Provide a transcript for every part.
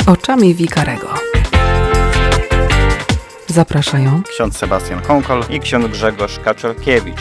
Oczami Wikarego. Zapraszają ksiądz Sebastian Konkol i ksiądz Grzegorz Kaczorkiewicz.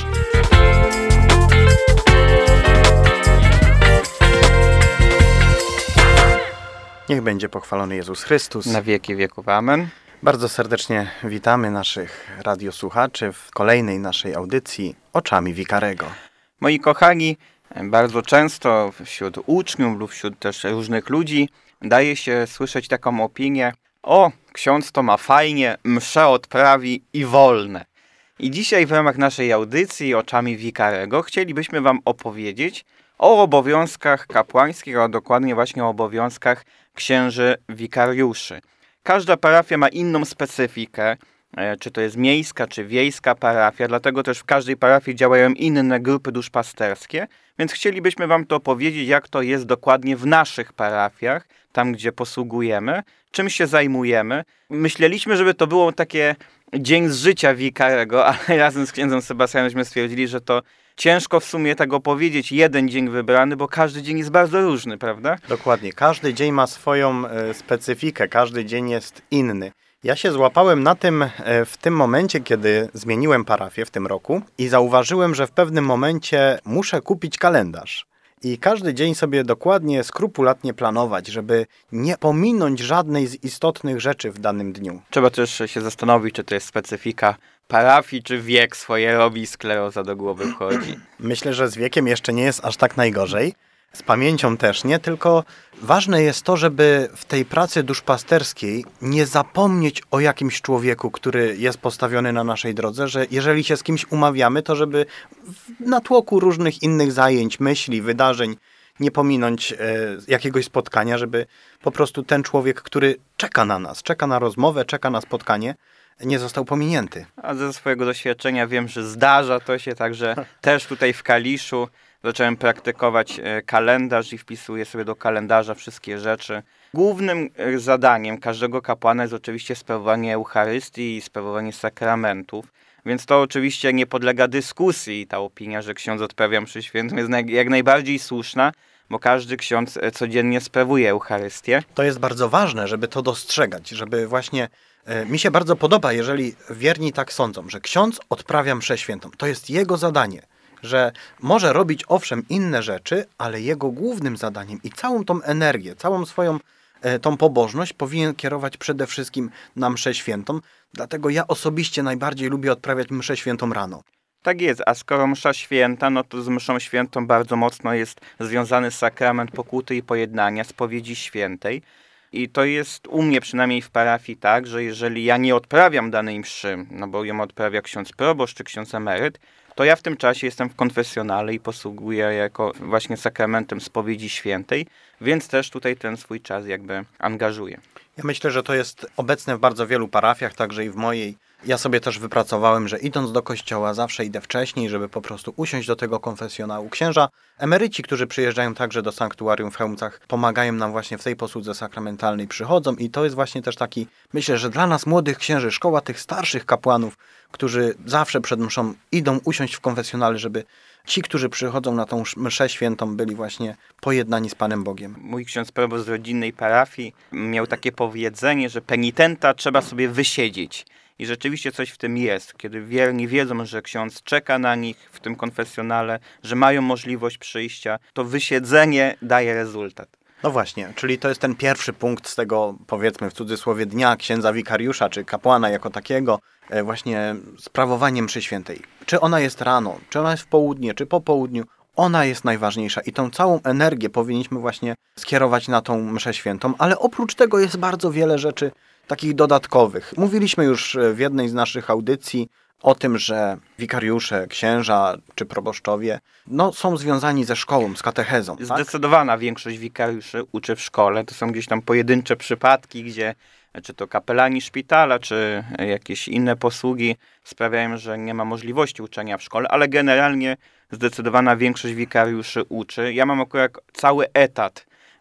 Niech będzie pochwalony Jezus Chrystus. Na wieki wieków. Amen. Bardzo serdecznie witamy naszych radiosłuchaczy w kolejnej naszej audycji Oczami Wikarego. Moi kochani, bardzo często wśród uczniów lub wśród też różnych ludzi daje się słyszeć taką opinię: o, ksiądz to ma fajnie, msze odprawi i wolne. I dzisiaj w ramach naszej audycji Oczami Wikarego chcielibyśmy wam opowiedzieć o obowiązkach kapłańskich, a dokładnie właśnie o obowiązkach księży wikariuszy. Każda parafia ma inną specyfikę, czy to jest miejska, czy wiejska parafia, dlatego też w każdej parafii działają inne grupy duszpasterskie, więc chcielibyśmy wam to opowiedzieć, jak to jest dokładnie w naszych parafiach, tam gdzie posługujemy, czym się zajmujemy. Myśleliśmy, żeby to było takie dzień z życia wikarego, ale razem z księdzem Sebastianem stwierdzili, że to ciężko w sumie tego powiedzieć, jeden dzień wybrany, bo każdy dzień jest bardzo różny, prawda? Dokładnie, każdy dzień ma swoją specyfikę, każdy dzień jest inny. Ja się złapałem na tym w tym momencie, kiedy zmieniłem parafię w tym roku i zauważyłem, że w pewnym momencie muszę kupić kalendarz. I każdy dzień sobie dokładnie, skrupulatnie planować, żeby nie pominąć żadnej z istotnych rzeczy w danym dniu. Trzeba też się zastanowić, czy to jest specyfika parafii, czy wiek swoje robi i skleroza do głowy wchodzi. Myślę, że z wiekiem jeszcze nie jest aż tak najgorzej. Z pamięcią też nie, tylko ważne jest to, żeby w tej pracy duszpasterskiej nie zapomnieć o jakimś człowieku, który jest postawiony na naszej drodze, że jeżeli się z kimś umawiamy, to żeby w natłoku różnych innych zajęć, myśli, wydarzeń nie pominąć jakiegoś spotkania, żeby po prostu ten człowiek, który czeka na nas, czeka na rozmowę, czeka na spotkanie, nie został pominięty. A ze swojego doświadczenia wiem, że zdarza to się, także też tutaj w Kaliszu zacząłem praktykować kalendarz i wpisuję sobie do kalendarza wszystkie rzeczy. Głównym zadaniem każdego kapłana jest oczywiście sprawowanie Eucharystii i sprawowanie sakramentów, więc to oczywiście nie podlega dyskusji. Ta opinia, że ksiądz odprawia mszę świętą, jest jak najbardziej słuszna, bo każdy ksiądz codziennie sprawuje Eucharystię. To jest bardzo ważne, żeby to dostrzegać, żeby właśnie mi się bardzo podoba, jeżeli wierni tak sądzą, że ksiądz odprawia mszę świętą. To jest jego zadanie, że może robić owszem inne rzeczy, ale jego głównym zadaniem i całą tą energię, całą swoją tą pobożność powinien kierować przede wszystkim na mszę świętą. Dlatego ja osobiście najbardziej lubię odprawiać mszę świętą rano. Tak jest, a skoro msza święta, no to z mszą świętą bardzo mocno jest związany sakrament pokuty i pojednania, spowiedzi świętej. I to jest u mnie przynajmniej w parafii tak, że jeżeli ja nie odprawiam danej mszy, no bo ją odprawia ksiądz proboszcz czy ksiądz emeryt, to ja w tym czasie jestem w konfesjonale i posługuję jako właśnie sakramentem spowiedzi świętej, więc też tutaj ten swój czas jakby angażuję. Ja myślę, że to jest obecne w bardzo wielu parafiach, także i w mojej. Ja sobie też wypracowałem, że idąc do kościoła zawsze idę wcześniej, żeby po prostu usiąść do tego konfesjonału. Księża emeryci, którzy przyjeżdżają także do sanktuarium w Chełmcach, pomagają nam właśnie w tej posłudze sakramentalnej, przychodzą i to jest właśnie też taki, myślę, że dla nas młodych księży, szkoła tych starszych kapłanów, którzy zawsze przed mszą idą usiąść w konfesjonale, żeby ci, którzy przychodzą na tą mszę świętą, byli właśnie pojednani z Panem Bogiem. Mój ksiądz proboszcz z rodzinnej parafii miał takie powiedzenie, że penitenta trzeba sobie wysiedzieć. I rzeczywiście coś w tym jest, kiedy wierni wiedzą, że ksiądz czeka na nich w tym konfesjonale, że mają możliwość przyjścia, to wysiedzenie daje rezultat. No właśnie, czyli to jest ten pierwszy punkt z tego, powiedzmy w cudzysłowie, dnia księdza wikariusza, czy kapłana jako takiego, właśnie sprawowanie mszy świętej. Czy ona jest rano, czy ona jest w południe, czy po południu, ona jest najważniejsza i tą całą energię powinniśmy właśnie skierować na tą mszę świętą, ale oprócz tego jest bardzo wiele rzeczy takich dodatkowych. Mówiliśmy już w jednej z naszych audycji o tym, że wikariusze, księża czy proboszczowie są związani ze szkołą, z katechezą. Tak? Zdecydowana większość wikariuszy uczy w szkole. To są gdzieś tam pojedyncze przypadki, gdzie czy to kapelani szpitala, czy jakieś inne posługi sprawiają, że nie ma możliwości uczenia w szkole, ale generalnie zdecydowana większość wikariuszy uczy. Ja mam akurat cały etat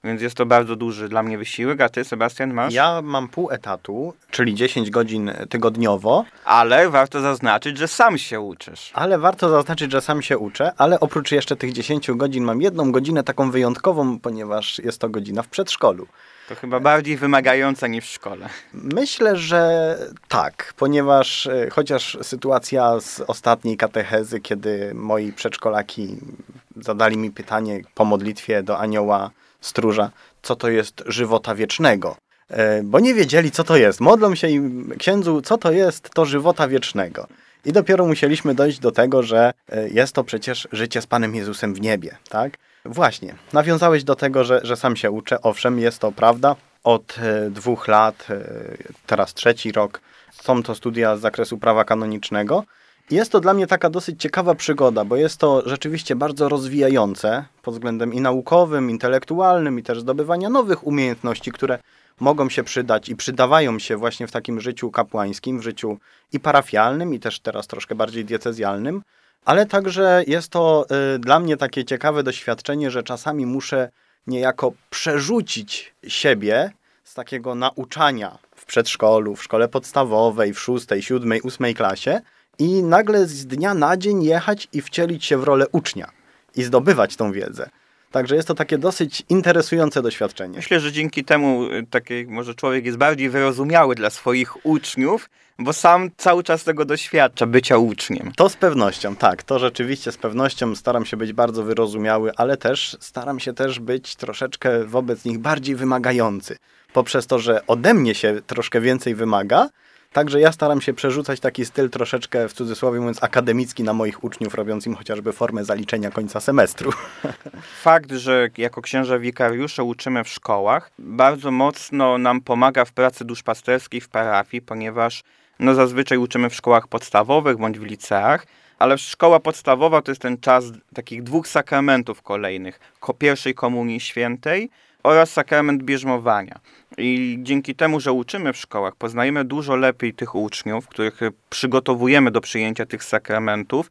więc jest to bardzo duży dla mnie wysiłek, a ty, Sebastian, masz? Ja mam pół etatu, czyli 10 godzin tygodniowo. Ale warto zaznaczyć, że sam się uczysz. Ale warto zaznaczyć, że sam się uczę, ale oprócz jeszcze tych 10 godzin mam 1 godzinę taką wyjątkową, ponieważ jest to godzina w przedszkolu. To chyba bardziej wymagająca niż w szkole. Myślę, że tak, ponieważ chociaż sytuacja z ostatniej katechezy, kiedy moi przedszkolaki zadali mi pytanie po modlitwie do anioła stróża, co to jest żywota wiecznego, bo nie wiedzieli, co to jest. Modlą się im księdzu, co to jest to żywota wiecznego. I dopiero musieliśmy dojść do tego, że jest to przecież życie z Panem Jezusem w niebie, tak? Właśnie, nawiązałeś do tego, że sam się uczę. Owszem, jest to prawda. Od 2 lat, teraz 3. rok, są to studia z zakresu prawa kanonicznego. I jest to dla mnie taka dosyć ciekawa przygoda, bo jest to rzeczywiście bardzo rozwijające pod względem i naukowym, intelektualnym, i też zdobywania nowych umiejętności, które mogą się przydać i przydawają się właśnie w takim życiu kapłańskim, w życiu i parafialnym, i też teraz troszkę bardziej diecezjalnym. Ale także jest to dla mnie takie ciekawe doświadczenie, że czasami muszę niejako przerzucić siebie z takiego nauczania w przedszkolu, w szkole podstawowej, w 6., 7., 8. klasie i nagle z dnia na dzień jechać i wcielić się w rolę ucznia i zdobywać tą wiedzę. Także jest to takie dosyć interesujące doświadczenie. Myślę, że dzięki temu może człowiek jest bardziej wyrozumiały dla swoich uczniów, bo sam cały czas tego doświadcza, bycia uczniem. To z pewnością, tak. To rzeczywiście z pewnością staram się być bardzo wyrozumiały, ale też staram się też być troszeczkę wobec nich bardziej wymagający. Poprzez to, że ode mnie się troszkę więcej wymaga, także ja staram się przerzucać taki styl troszeczkę, w cudzysłowie mówiąc, akademicki na moich uczniów, robiąc im chociażby formę zaliczenia końca semestru. Fakt, że jako księża wikariusze uczymy w szkołach, bardzo mocno nam pomaga w pracy duszpasterskiej w parafii, ponieważ zazwyczaj uczymy w szkołach podstawowych bądź w liceach, ale szkoła podstawowa to jest ten czas takich 2 sakramentów kolejnych. Pierwszej Komunii Świętej oraz sakrament bierzmowania. I dzięki temu, że uczymy w szkołach, poznajemy dużo lepiej tych uczniów, których przygotowujemy do przyjęcia tych sakramentów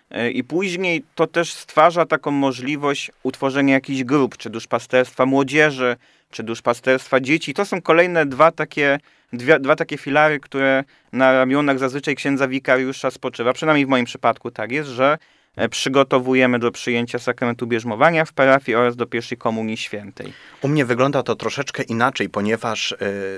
i później to też stwarza taką możliwość utworzenia jakichś grup, czy duszpasterstwa młodzieży, czy duszpasterstwa dzieci. To są kolejne dwa takie filary, które na ramionach zazwyczaj księdza wikariusza spoczywa. Przynajmniej w moim przypadku tak jest, że przygotowujemy do przyjęcia sakramentu bierzmowania w parafii oraz do pierwszej Komunii Świętej. U mnie wygląda to troszeczkę inaczej, ponieważ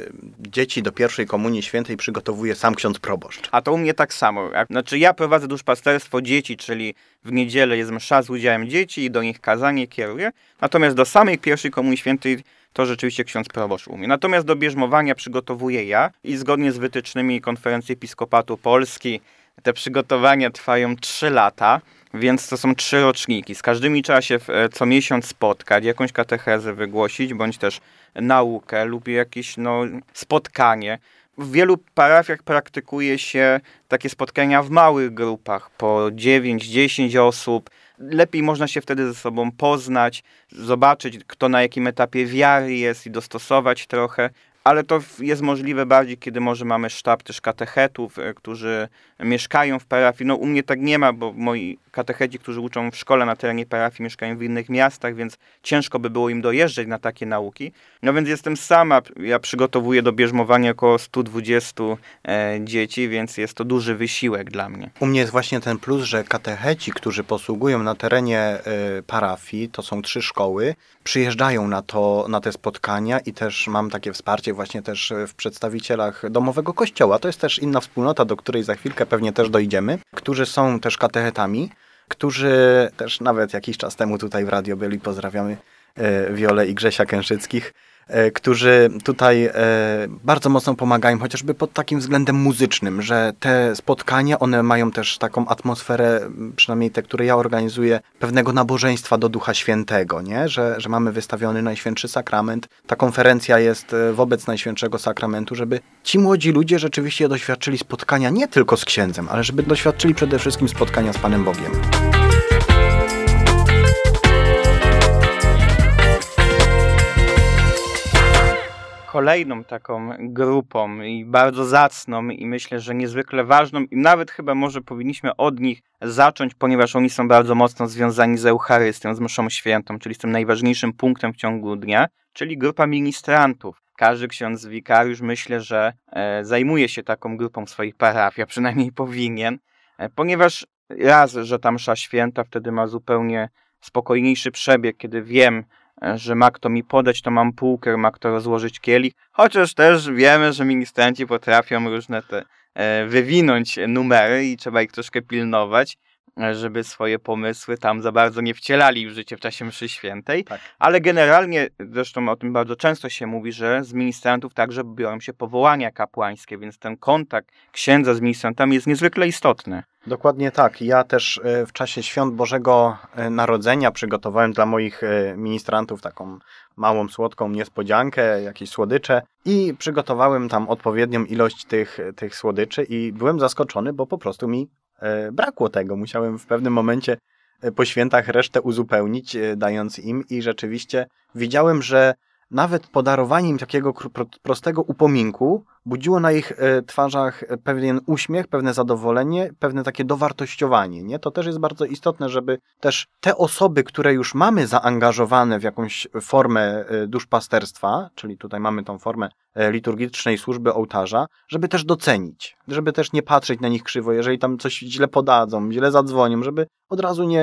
dzieci do pierwszej Komunii Świętej przygotowuje sam ksiądz proboszcz. A to u mnie tak samo. Znaczy ja prowadzę duszpasterstwo dzieci, czyli w niedzielę jest msza z udziałem dzieci i do nich kazanie kieruję. Natomiast do samej pierwszej Komunii Świętej to rzeczywiście ksiądz proboszcz umie. Natomiast do bierzmowania przygotowuję ja i zgodnie z wytycznymi Konferencji Episkopatu Polski te przygotowania trwają 3 lata. Więc to są 3 roczniki. Z każdymi trzeba się co miesiąc spotkać, jakąś katechezę wygłosić, bądź też naukę lub jakieś spotkanie. W wielu parafiach praktykuje się takie spotkania w małych grupach, po 9-10 osób. Lepiej można się wtedy ze sobą poznać, zobaczyć, kto na jakim etapie wiary jest i dostosować trochę. Ale to jest możliwe bardziej, kiedy może mamy sztab też katechetów, którzy mieszkają w parafii. U mnie tak nie ma, bo moi katecheci, którzy uczą w szkole na terenie parafii, mieszkają w innych miastach, więc ciężko by było im dojeżdżać na takie nauki. Więc jestem sama, ja przygotowuję do bierzmowania około 120 dzieci, więc jest to duży wysiłek dla mnie. U mnie jest właśnie ten plus, że katecheci, którzy posługują na terenie parafii, to są 3 szkoły, przyjeżdżają na te spotkania i też mam takie wsparcie właśnie też w przedstawicielach domowego kościoła. To jest też inna wspólnota, do której za chwilkę pewnie też dojdziemy, którzy są też katechetami, którzy też nawet jakiś czas temu tutaj w radio byli, pozdrawiamy Wiolę i Grzesia Kęszyckich, którzy tutaj bardzo mocno pomagają, chociażby pod takim względem muzycznym, że te spotkania, one mają też taką atmosferę, przynajmniej te, które ja organizuję, pewnego nabożeństwa do Ducha Świętego, nie? Że mamy wystawiony Najświętszy Sakrament. Ta konferencja jest wobec Najświętszego Sakramentu, żeby ci młodzi ludzie rzeczywiście doświadczyli spotkania nie tylko z księdzem, ale żeby doświadczyli przede wszystkim spotkania z Panem Bogiem. kolejną taką grupą i bardzo zacną i myślę, że niezwykle ważną i nawet chyba może powinniśmy od nich zacząć, ponieważ oni są bardzo mocno związani z Eucharystią, z mszą świętą, czyli z tym najważniejszym punktem w ciągu dnia, czyli grupa ministrantów. Każdy ksiądz wikariusz myślę, że zajmuje się taką grupą w swoich parafiach, przynajmniej powinien, ponieważ raz, że ta msza święta wtedy ma zupełnie spokojniejszy przebieg, kiedy wiem, że ma kto mi podać, to mam półkę, ma kto rozłożyć kielich, chociaż też wiemy, że ministranci potrafią różne te wywinąć numery i trzeba ich troszkę pilnować, żeby swoje pomysły tam za bardzo nie wcielali w życie w czasie mszy świętej, Tak. ale generalnie, zresztą o tym bardzo często się mówi, że z ministrantów także biorą się powołania kapłańskie, więc ten kontakt księdza z ministrantami jest niezwykle istotny. Dokładnie tak. Ja też w czasie Świąt Bożego Narodzenia przygotowałem dla moich ministrantów taką małą, słodką niespodziankę, jakieś słodycze i przygotowałem tam odpowiednią ilość tych słodyczy i byłem zaskoczony, bo po prostu mi brakło tego. Musiałem w pewnym momencie po świętach resztę uzupełnić, dając im i rzeczywiście widziałem, że nawet podarowanie im takiego prostego upominku budziło na ich twarzach pewien uśmiech, pewne zadowolenie, pewne takie dowartościowanie. Nie? To też jest bardzo istotne, żeby też te osoby, które już mamy zaangażowane w jakąś formę duszpasterstwa, czyli tutaj mamy tą formę liturgicznej służby ołtarza, żeby też docenić, żeby też nie patrzeć na nich krzywo, jeżeli tam coś źle podadzą, źle zadzwonią, żeby od razu nie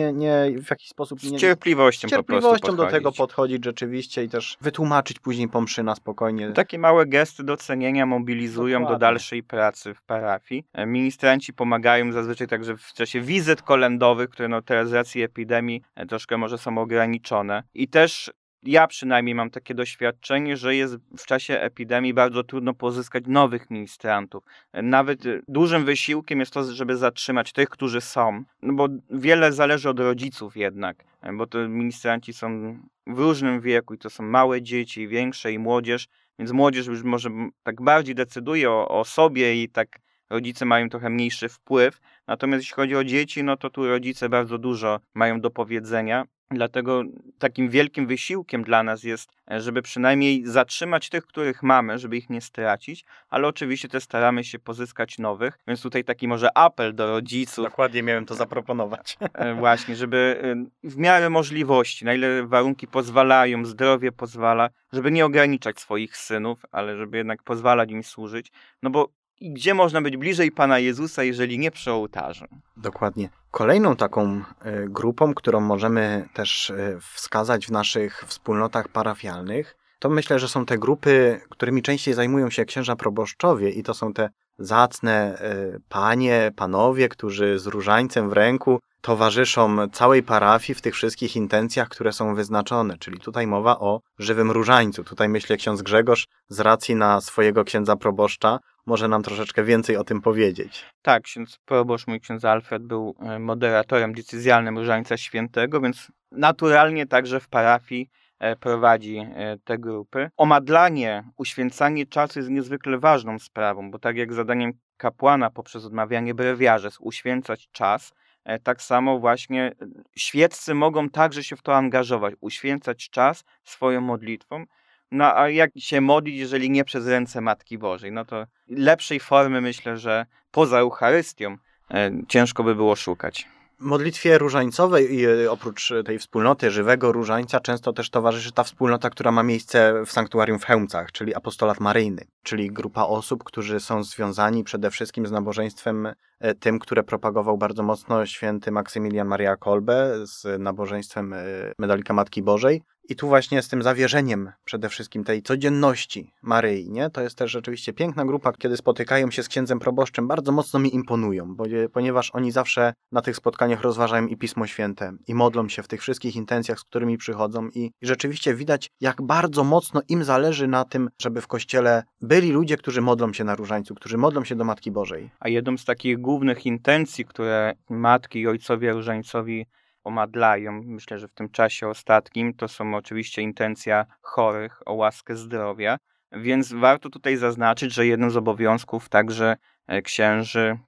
w jakiś sposób... Z cierpliwością po prostu do tego podchodzić rzeczywiście i też wytłumaczyć później po mszy na spokojnie. Takie małe gesty docenienia mobilizują do dalszej pracy w parafii. Ministranci pomagają zazwyczaj także w czasie wizyt kolędowych, które no teraz z racji epidemii troszkę może są ograniczone. I też ja przynajmniej mam takie doświadczenie, że jest w czasie epidemii bardzo trudno pozyskać nowych ministrantów. Nawet dużym wysiłkiem jest to, żeby zatrzymać tych, którzy są, no bo wiele zależy od rodziców jednak, bo to ministranci są w różnym wieku i to są małe dzieci, większe i młodzież, więc młodzież już może tak bardziej decyduje o sobie i tak rodzice mają trochę mniejszy wpływ. Natomiast jeśli chodzi o dzieci, no to tu rodzice bardzo dużo mają do powiedzenia. Dlatego takim wielkim wysiłkiem dla nas jest, żeby przynajmniej zatrzymać tych, których mamy, żeby ich nie stracić, ale oczywiście też staramy się pozyskać nowych, więc tutaj taki może apel do rodziców. Dokładnie miałem to zaproponować. Właśnie, żeby w miarę możliwości, na ile warunki pozwalają, zdrowie pozwala, żeby nie ograniczać swoich synów, ale żeby jednak pozwalać im służyć, no bo i gdzie można być bliżej Pana Jezusa, jeżeli nie przy ołtarzu? Dokładnie. Kolejną taką grupą, którą możemy też wskazać w naszych wspólnotach parafialnych, to myślę, że są te grupy, którymi częściej zajmują się księża proboszczowie i to są te zacne panie, panowie, którzy z różańcem w ręku towarzyszą całej parafii w tych wszystkich intencjach, które są wyznaczone. Czyli tutaj mowa o żywym różańcu. Tutaj myślę ksiądz Grzegorz z racji na swojego księdza proboszcza może nam troszeczkę więcej o tym powiedzieć. Tak, ksiądz proboszcz, mój ksiądz Alfred był moderatorem decyzjalnym Różańca Świętego, więc naturalnie także w parafii prowadzi te grupy. Omadlanie, uświęcanie czasu jest niezwykle ważną sprawą, bo tak jak zadaniem kapłana poprzez odmawianie brewiarzy jest uświęcać czas, tak samo właśnie świeccy mogą także się w to angażować, uświęcać czas swoją modlitwą. No a jak się modlić, jeżeli nie przez ręce Matki Bożej? No to lepszej formy myślę, że poza Eucharystią ciężko by było szukać. Modlitwie różańcowej i oprócz tej wspólnoty żywego różańca często też towarzyszy ta wspólnota, która ma miejsce w sanktuarium w Chełmcach, czyli apostolat maryjny, czyli grupa osób, którzy są związani przede wszystkim z nabożeństwem tym, które propagował bardzo mocno święty Maksymilian Maria Kolbe, z nabożeństwem Medalika Matki Bożej. I tu właśnie z tym zawierzeniem przede wszystkim tej codzienności Maryi, nie? To jest też rzeczywiście piękna grupa, kiedy spotykają się z księdzem proboszczem, bardzo mocno mi imponują, ponieważ oni zawsze na tych spotkaniach rozważają i Pismo Święte i modlą się w tych wszystkich intencjach, z którymi przychodzą i rzeczywiście widać, jak bardzo mocno im zależy na tym, żeby w Kościele byli ludzie, którzy modlą się na różańcu, którzy modlą się do Matki Bożej. A jedną z takich głównych intencji, które matki i ojcowie różańcowi omadlają, myślę, że w tym czasie ostatnim, to są oczywiście intencja chorych o łaskę zdrowia, więc warto tutaj zaznaczyć, że jednym z obowiązków także księży,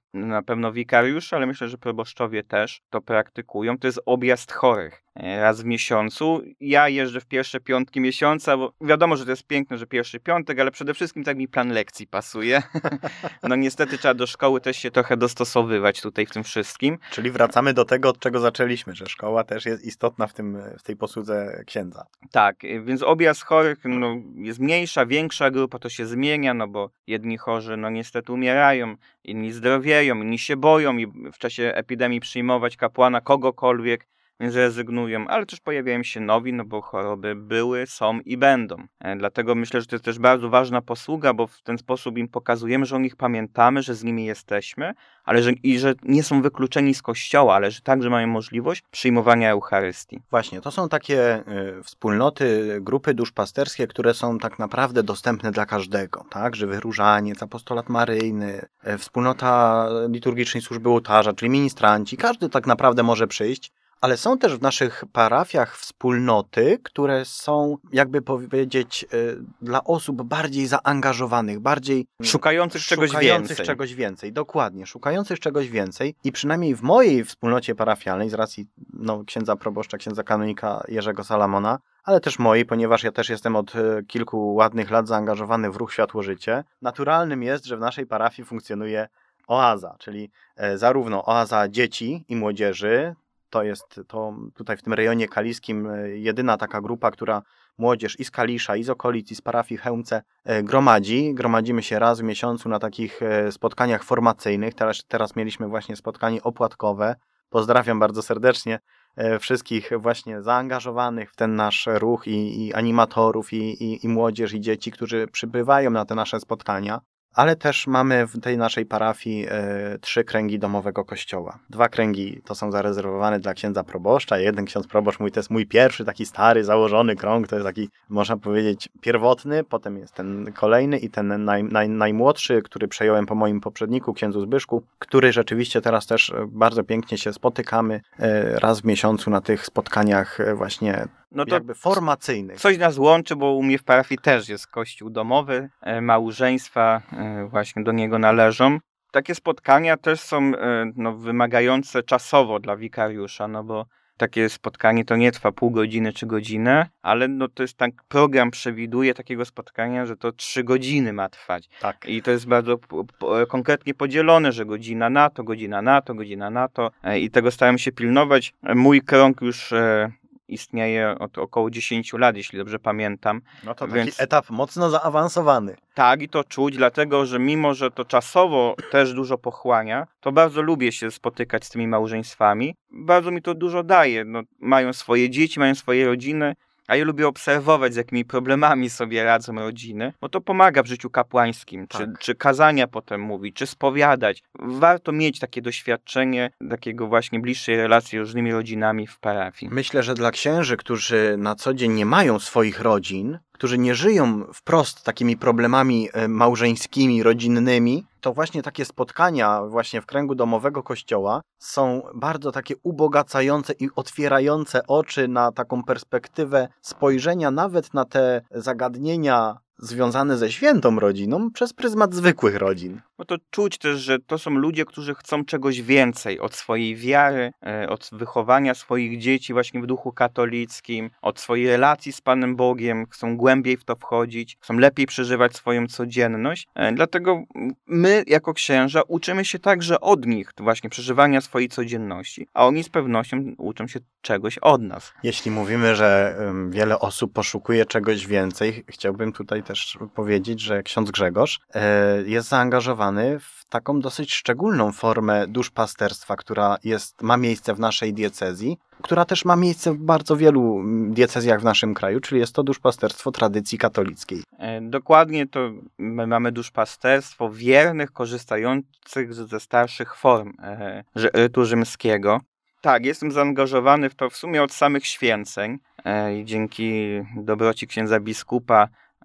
na pewno wikariusze, ale myślę, że proboszczowie też to praktykują. To jest objazd chorych raz w miesiącu. Ja jeżdżę w pierwsze piątki miesiąca, bo wiadomo, że to jest piękne, że pierwszy piątek, ale przede wszystkim tak mi plan lekcji pasuje. No niestety trzeba do szkoły też się trochę dostosowywać tutaj w tym wszystkim. Czyli wracamy do tego, od czego zaczęliśmy, że szkoła też jest istotna w tej posłudze księdza. Tak, więc objazd chorych jest mniejsza, większa grupa, to się zmienia, no bo jedni chorzy niestety umierają, inni zdrowieją, inni się boją i w czasie epidemii przyjmować kapłana kogokolwiek, więc rezygnują, ale też pojawiają się nowi, no bo choroby były, są i będą. Dlatego myślę, że to jest też bardzo ważna posługa, bo w ten sposób im pokazujemy, że o nich pamiętamy, że z nimi jesteśmy, ale że nie są wykluczeni z kościoła, ale że także mają możliwość przyjmowania Eucharystii. Właśnie, to są takie wspólnoty, grupy duszpasterskie, które są tak naprawdę dostępne dla każdego, tak? Żywy Różaniec, Apostolat Maryjny, wspólnota liturgicznej służby ołtarza, czyli ministranci, każdy tak naprawdę może przyjść. Ale są też w naszych parafiach wspólnoty, które są, jakby powiedzieć, dla osób bardziej zaangażowanych, bardziej szukających czegoś więcej. Dokładnie, szukających czegoś więcej. I przynajmniej w mojej wspólnocie parafialnej, z racji księdza proboszcza, księdza kanonika Jerzego Salamona, ale też mojej, ponieważ ja też jestem od kilku ładnych lat zaangażowany w ruch Światło-Życie, naturalnym jest, że w naszej parafii funkcjonuje oaza, czyli zarówno oaza dzieci i młodzieży. To jest tutaj w tym rejonie kaliskim jedyna taka grupa, która młodzież i z Kalisza, i z okolic, i z parafii w Chełmce gromadzi. Gromadzimy się raz w miesiącu na takich spotkaniach formacyjnych. Teraz mieliśmy właśnie spotkanie opłatkowe. Pozdrawiam bardzo serdecznie wszystkich właśnie zaangażowanych w ten nasz ruch i animatorów, i młodzież, i dzieci, którzy przybywają na te nasze spotkania. Ale też mamy w tej naszej parafii 3 kręgi domowego kościoła. 2 kręgi to są zarezerwowane dla księdza proboszcza. Jeden ksiądz proboszcz mój to jest mój pierwszy taki stary, założony krąg. To jest taki, można powiedzieć, pierwotny. Potem jest ten kolejny i ten najmłodszy, który przejąłem po moim poprzedniku, księdzu Zbyszku, który rzeczywiście teraz też bardzo pięknie się spotykamy raz w miesiącu na tych spotkaniach właśnie jakby formacyjnych. Coś nas łączy, bo u mnie w parafii też jest kościół domowy, małżeństwa właśnie do niego należą. Takie spotkania też są wymagające czasowo dla wikariusza, bo takie spotkanie to nie trwa pół godziny czy godzinę, ale to jest tak, program przewiduje takiego spotkania, że to 3 godziny ma trwać. Tak. I to jest bardzo konkretnie podzielone, że godzina na to, godzina na to, godzina na to i tego staram się pilnować. Mój krąg już istnieje od około 10 lat, jeśli dobrze pamiętam. No to taki etap mocno zaawansowany. Tak, i to czuć, dlatego że mimo, że to czasowo też dużo pochłania, to bardzo lubię się spotykać z tymi małżeństwami. Bardzo mi to dużo daje. Mają swoje dzieci, mają swoje rodziny, a ja lubię obserwować, z jakimi problemami sobie radzą rodziny, bo to pomaga w życiu kapłańskim, tak. czy kazania potem mówić, czy spowiadać. Warto mieć takie doświadczenie, takiego właśnie bliższej relacji z różnymi rodzinami w parafii. Myślę, że dla księży, którzy na co dzień nie mają swoich rodzin, którzy nie żyją wprost takimi problemami małżeńskimi, rodzinnymi, to właśnie takie spotkania właśnie w kręgu domowego kościoła są bardzo takie ubogacające i otwierające oczy na taką perspektywę spojrzenia nawet na te zagadnienia związane ze świętą rodziną przez pryzmat zwykłych rodzin. No to czuć też, że to są ludzie, którzy chcą czegoś więcej od swojej wiary, od wychowania swoich dzieci właśnie w duchu katolickim, od swojej relacji z Panem Bogiem, chcą głębiej w to wchodzić, chcą lepiej przeżywać swoją codzienność. Dlatego my jako księża uczymy się także od nich właśnie przeżywania swojej codzienności, a oni z pewnością uczą się czegoś od nas. Jeśli mówimy, że wiele osób poszukuje czegoś więcej, chciałbym tutaj też powiedzieć, że ksiądz Grzegorz jest zaangażowany w taką dosyć szczególną formę duszpasterstwa, która ma miejsce w naszej diecezji, która też ma miejsce w bardzo wielu diecezjach w naszym kraju, czyli jest to duszpasterstwo tradycji katolickiej. Dokładnie, to my mamy duszpasterstwo wiernych, korzystających ze starszych form rytu rzymskiego. Tak, jestem zaangażowany w to w sumie od samych święceń i dzięki dobroci księdza biskupa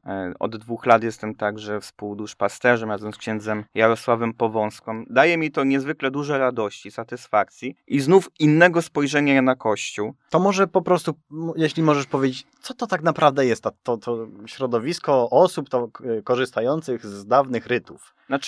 od 2 lat jestem także współduszpasterzem razem z księdzem Jarosławem Powązką. Daje mi to niezwykle dużo radości, satysfakcji i znów innego spojrzenia na Kościół. To może po prostu, jeśli możesz powiedzieć, co to tak naprawdę jest to środowisko osób korzystających z dawnych rytów? Znaczy,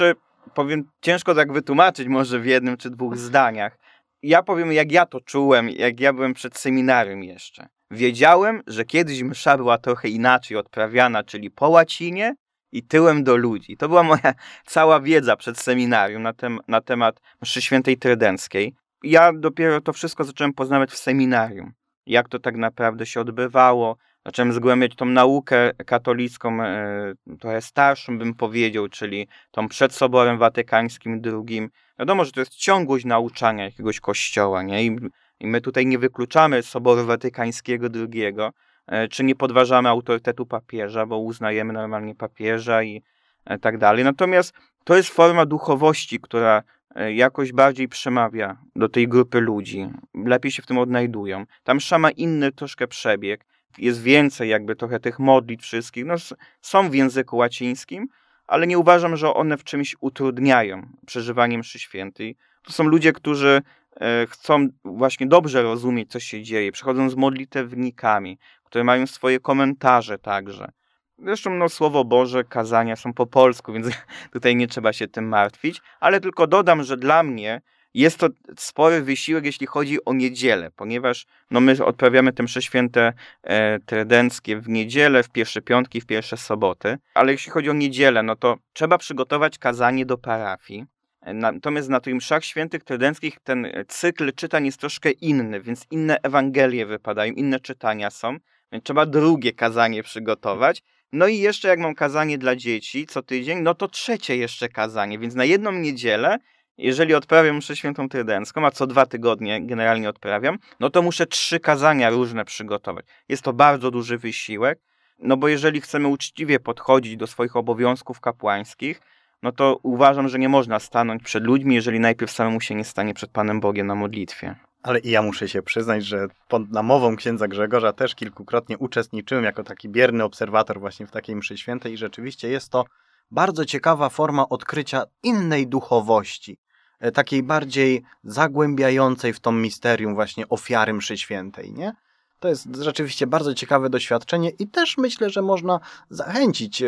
powiem, ciężko tak wytłumaczyć może w jednym czy dwóch zdaniach. Ja powiem, jak ja to czułem, jak ja byłem przed seminarium jeszcze. Wiedziałem, że kiedyś msza była trochę inaczej odprawiana, czyli po łacinie i tyłem do ludzi. To była moja cała wiedza przed seminarium na temat mszy świętej trydenckiej. Ja dopiero to wszystko zacząłem poznawać w seminarium. Jak to tak naprawdę się odbywało. Zacząłem zgłębiać tą naukę katolicką, trochę starszą bym powiedział, czyli tą przed Soborem Watykańskim II. Wiadomo, że to jest ciągłość nauczania jakiegoś kościoła, nie? I my tutaj nie wykluczamy Soboru Watykańskiego II, czy nie podważamy autorytetu papieża, bo uznajemy normalnie papieża i tak dalej. Natomiast to jest forma duchowości, która jakoś bardziej przemawia do tej grupy ludzi. Lepiej się w tym odnajdują. Tam msza ma inny troszkę przebieg. Jest więcej jakby trochę tych modlitw wszystkich. No, są w języku łacińskim, ale nie uważam, że one w czymś utrudniają przeżywanie mszy świętej. To są ludzie, którzy chcą właśnie dobrze rozumieć, co się dzieje. Przychodzą z modlitewnikami, które mają swoje komentarze także. Zresztą Słowo Boże, kazania są po polsku, więc tutaj nie trzeba się tym martwić. Ale tylko dodam, że dla mnie jest to spory wysiłek, jeśli chodzi o niedzielę, ponieważ my odprawiamy te msze święte trydenckie w niedzielę, w pierwsze piątki, w pierwsze soboty. Ale jeśli chodzi o niedzielę, to trzeba przygotować kazanie do parafii. Natomiast na tych mszach świętych trydenckich ten cykl czytań jest troszkę inny, więc inne Ewangelie wypadają, inne czytania są, więc trzeba drugie kazanie przygotować. No i jeszcze jak mam kazanie dla dzieci co tydzień, to trzecie jeszcze kazanie, więc na jedną niedzielę, jeżeli odprawiam mszę świętą trydencką, a co 2 tygodnie generalnie odprawiam, to muszę 3 kazania różne przygotować. Jest to bardzo duży wysiłek, bo jeżeli chcemy uczciwie podchodzić do swoich obowiązków kapłańskich, to uważam, że nie można stanąć przed ludźmi, jeżeli najpierw samemu się nie stanie przed Panem Bogiem na modlitwie. Ale i ja muszę się przyznać, że pod namową księdza Grzegorza też kilkukrotnie uczestniczyłem jako taki bierny obserwator właśnie w takiej mszy świętej i rzeczywiście jest to bardzo ciekawa forma odkrycia innej duchowości, takiej bardziej zagłębiającej w to misterium właśnie ofiary mszy świętej, nie? To jest rzeczywiście bardzo ciekawe doświadczenie i też myślę, że można zachęcić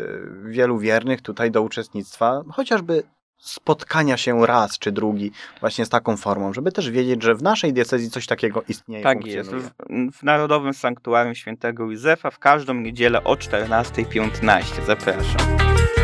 wielu wiernych tutaj do uczestnictwa, chociażby spotkania się raz czy drugi właśnie z taką formą, żeby też wiedzieć, że w naszej diecezji coś takiego istnieje. Tak jest. W Narodowym Sanktuarium Świętego Józefa w każdą niedzielę o 14:15. Zapraszam.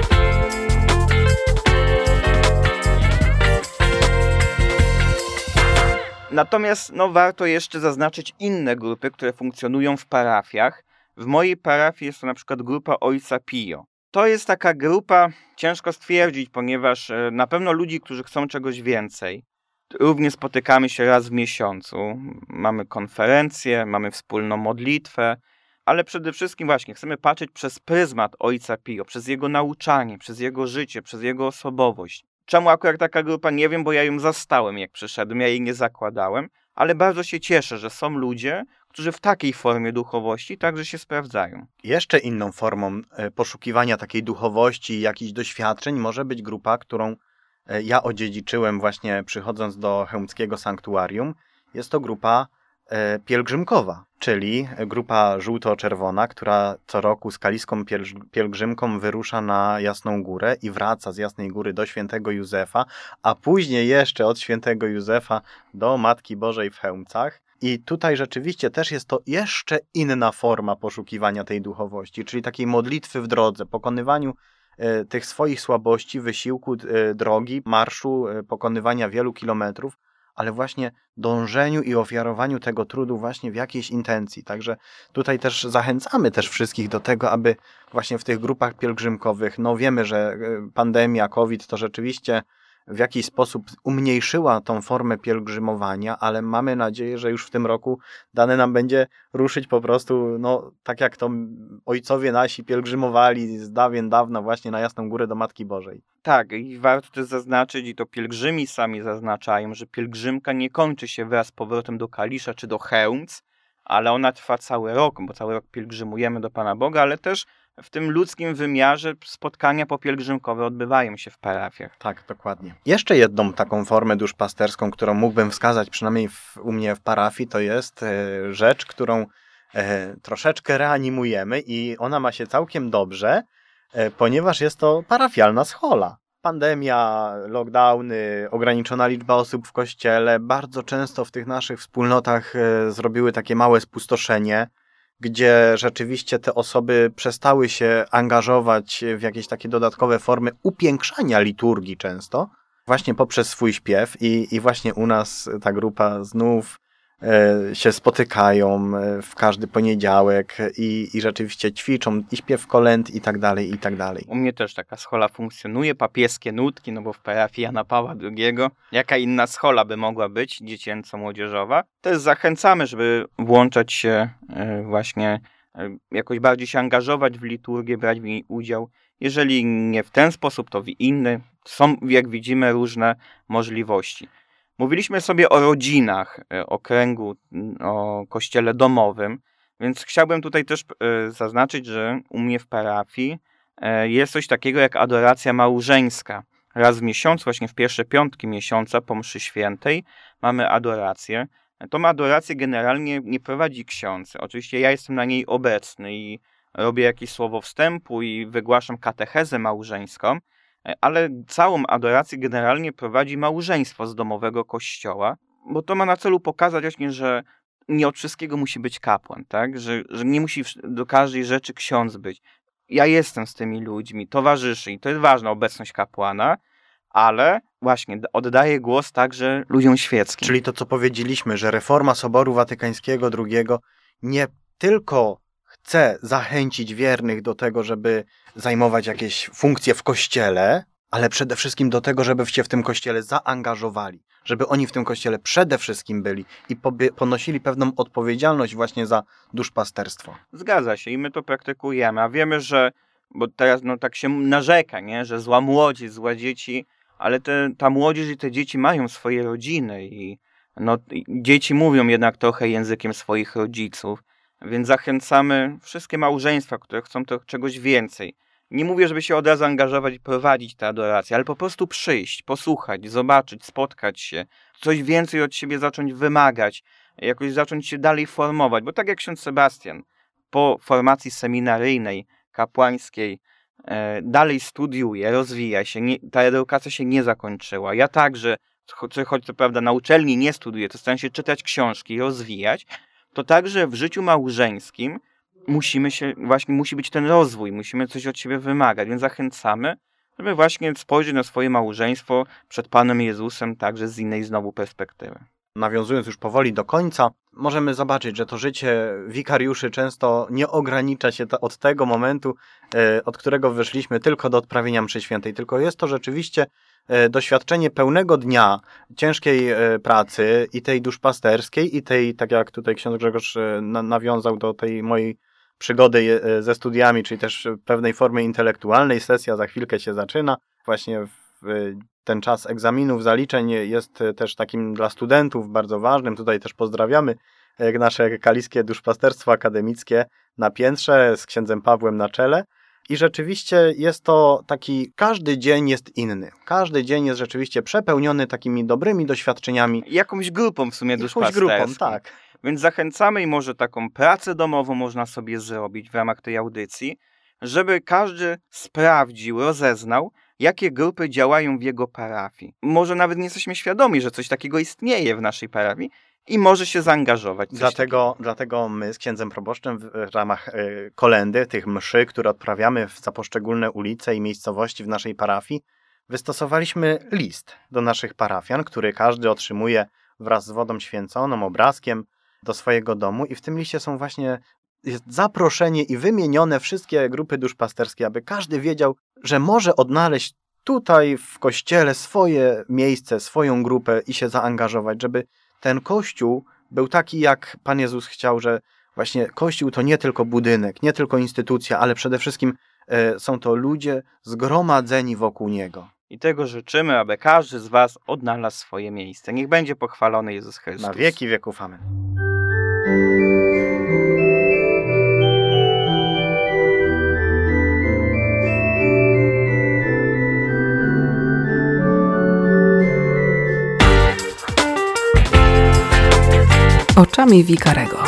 Natomiast warto jeszcze zaznaczyć inne grupy, które funkcjonują w parafiach. W mojej parafii jest to na przykład grupa Ojca Pio. To jest taka grupa, ciężko stwierdzić, ponieważ na pewno ludzi, którzy chcą czegoś więcej. Również spotykamy się raz w miesiącu. Mamy konferencję, mamy wspólną modlitwę, ale przede wszystkim właśnie chcemy patrzeć przez pryzmat Ojca Pio, przez jego nauczanie, przez jego życie, przez jego osobowość. Czemu akurat taka grupa? Nie wiem, bo ja ją zastałem, jak przyszedłem, ja jej nie zakładałem, ale bardzo się cieszę, że są ludzie, którzy w takiej formie duchowości także się sprawdzają. Jeszcze inną formą poszukiwania takiej duchowości i jakichś doświadczeń może być grupa, którą ja odziedziczyłem właśnie przychodząc do chełmskiego sanktuarium. Jest to grupa pielgrzymkowa, czyli grupa żółto-czerwona, która co roku z kaliską pielgrzymką wyrusza na Jasną Górę i wraca z Jasnej Góry do Świętego Józefa, a później jeszcze od Świętego Józefa do Matki Bożej w Chełmcach. I tutaj rzeczywiście też jest to jeszcze inna forma poszukiwania tej duchowości, czyli takiej modlitwy w drodze, pokonywaniu tych swoich słabości, wysiłku drogi, marszu, pokonywania wielu kilometrów, ale właśnie dążeniu i ofiarowaniu tego trudu właśnie w jakiejś intencji. Także tutaj też zachęcamy też wszystkich do tego, aby właśnie w tych grupach pielgrzymkowych, wiemy, że pandemia, COVID to rzeczywiście w jakiś sposób umniejszyła tą formę pielgrzymowania, ale mamy nadzieję, że już w tym roku dane nam będzie ruszyć po prostu, tak jak to ojcowie nasi pielgrzymowali z dawien dawna właśnie na Jasną Górę do Matki Bożej. Tak, i warto też zaznaczyć, i to pielgrzymi sami zaznaczają, że pielgrzymka nie kończy się wraz z powrotem do Kalisza czy do Chełmc, ale ona trwa cały rok, bo cały rok pielgrzymujemy do Pana Boga, ale też w tym ludzkim wymiarze spotkania popielgrzymkowe odbywają się w parafiach. Tak, dokładnie. Jeszcze jedną taką formę duszpasterską, którą mógłbym wskazać przynajmniej u mnie w parafii, to jest rzecz, którą troszeczkę reanimujemy i ona ma się całkiem dobrze, ponieważ jest to parafialna schola. Pandemia, lockdowny, ograniczona liczba osób w kościele bardzo często w tych naszych wspólnotach zrobiły takie małe spustoszenie, gdzie rzeczywiście te osoby przestały się angażować w jakieś takie dodatkowe formy upiększania liturgii często, właśnie poprzez swój śpiew i właśnie u nas ta grupa znów się spotykają w każdy poniedziałek i rzeczywiście ćwiczą i śpiew kolęd i tak dalej, i tak dalej. U mnie też taka schola funkcjonuje, papieskie nutki, no bo w parafii Jana Pawła II, jaka inna schola by mogła być, dziecięco-młodzieżowa. Też zachęcamy, żeby włączać się właśnie, jakoś bardziej się angażować w liturgię, brać w niej udział. Jeżeli nie w ten sposób, to w inny. Są, jak widzimy, różne możliwości. Mówiliśmy sobie o rodzinach, o kręgu, o kościele domowym, więc chciałbym tutaj też zaznaczyć, że u mnie w parafii jest coś takiego jak adoracja małżeńska. Raz w miesiącu, właśnie w pierwsze piątki miesiąca po mszy świętej mamy adorację. Tą adorację generalnie nie prowadzi ksiądz. Oczywiście ja jestem na niej obecny i robię jakieś słowo wstępu i wygłaszam katechezę małżeńską, ale całą adorację generalnie prowadzi małżeństwo z domowego kościoła, bo to ma na celu pokazać właśnie, że nie od wszystkiego musi być kapłan, tak? Że nie musi do każdej rzeczy ksiądz być. Ja jestem z tymi ludźmi, towarzyszy i to jest ważna obecność kapłana, ale właśnie oddaję głos także ludziom świeckim. Czyli to, co powiedzieliśmy, że reforma Soboru Watykańskiego II nie tylko chce zachęcić wiernych do tego, żeby zajmować jakieś funkcje w kościele, ale przede wszystkim do tego, żeby się w tym kościele zaangażowali, żeby oni w tym kościele przede wszystkim byli i ponosili pewną odpowiedzialność właśnie za duszpasterstwo. Zgadza się i my to praktykujemy, a wiemy, że, bo teraz tak się narzeka, nie, że zła młodzież, złe dzieci, ale ta młodzież i te dzieci mają swoje rodziny i dzieci mówią jednak trochę językiem swoich rodziców, więc zachęcamy wszystkie małżeństwa, które chcą czegoś więcej. Nie mówię, żeby się od razu angażować i prowadzić tę adorację, ale po prostu przyjść, posłuchać, zobaczyć, spotkać się, coś więcej od siebie zacząć wymagać, jakoś zacząć się dalej formować, bo tak jak ksiądz Sebastian po formacji seminaryjnej, kapłańskiej dalej studiuje, rozwija się, ta edukacja się nie zakończyła. Ja także, choć co prawda na uczelni nie studiuję, to staram się czytać książki, rozwijać, to także w życiu małżeńskim musi być ten rozwój, musimy coś od siebie wymagać, więc zachęcamy, żeby właśnie spojrzeć na swoje małżeństwo przed Panem Jezusem także z innej znowu perspektywy. Nawiązując już powoli do końca, możemy zobaczyć, że to życie wikariuszy często nie ogranicza się od tego momentu, od którego wyszliśmy tylko do odprawienia mszy świętej, tylko jest to rzeczywiście doświadczenie pełnego dnia ciężkiej pracy i tej duszpasterskiej i tej, tak jak tutaj ksiądz Grzegorz nawiązał do tej mojej przygody ze studiami, czyli też pewnej formy intelektualnej. Sesja za chwilkę się zaczyna. Właśnie ten czas egzaminów, zaliczeń jest też takim dla studentów bardzo ważnym. Tutaj też pozdrawiamy nasze kaliskie duszpasterstwo akademickie na piętrze z księdzem Pawłem na czele. I rzeczywiście jest to taki, każdy dzień jest inny. Każdy dzień jest rzeczywiście przepełniony takimi dobrymi doświadczeniami. Jakąś grupą w sumie duszpasterską. Jakąś grupą, tak. Więc zachęcamy i może taką pracę domową można sobie zrobić w ramach tej audycji, żeby każdy sprawdził, rozeznał, jakie grupy działają w jego parafii. Może nawet nie jesteśmy świadomi, że coś takiego istnieje w naszej parafii i może się zaangażować. Dlatego my z księdzem proboszczem w ramach kolędy, tych mszy, które odprawiamy za poszczególne ulice i miejscowości w naszej parafii, wystosowaliśmy list do naszych parafian, który każdy otrzymuje wraz z wodą święconą, obrazkiem do swojego domu i w tym liście jest zaproszenie i wymienione wszystkie grupy duszpasterskie, aby każdy wiedział, że może odnaleźć tutaj w kościele swoje miejsce, swoją grupę i się zaangażować, żeby ten kościół był taki, jak Pan Jezus chciał, że właśnie kościół to nie tylko budynek, nie tylko instytucja, ale przede wszystkim są to ludzie zgromadzeni wokół Niego. I tego życzymy, aby każdy z was odnalazł swoje miejsce. Niech będzie pochwalony Jezus Chrystus. Na wieki wieków. Amen. Oczami Wikarego.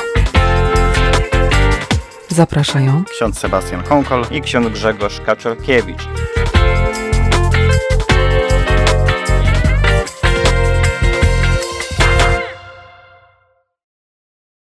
Zapraszają ksiądz Sebastian Konkol i ksiądz Grzegorz Kaczorkiewicz.